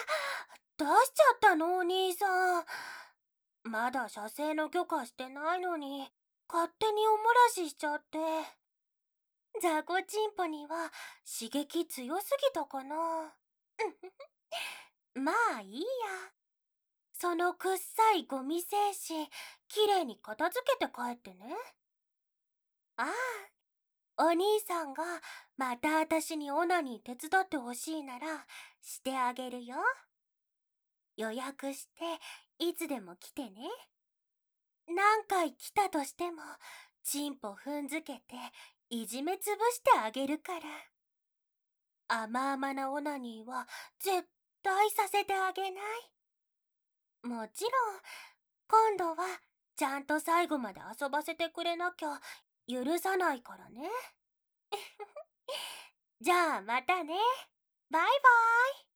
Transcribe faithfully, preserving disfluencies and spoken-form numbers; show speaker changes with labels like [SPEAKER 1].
[SPEAKER 1] 出しちゃったのお兄さん。まだ射精の許可してないのに、勝手におもらししちゃって。ザコチンポには刺激強すぎたかな。まあいいや。そのくっさいゴミ精子、きれいに片付けて帰ってね。ああ、お兄さんがまた私にオナニー手伝ってほしいならしてあげるよ。予約していつでも来てね。何回来たとしてもチンポ踏んづけていじめつぶしてあげるから。甘々なオナニーは絶対させてあげない。もちろん、今度はちゃんと最後まで遊ばせてくれなきゃ許さないからね。じゃあまたね。バイバイ。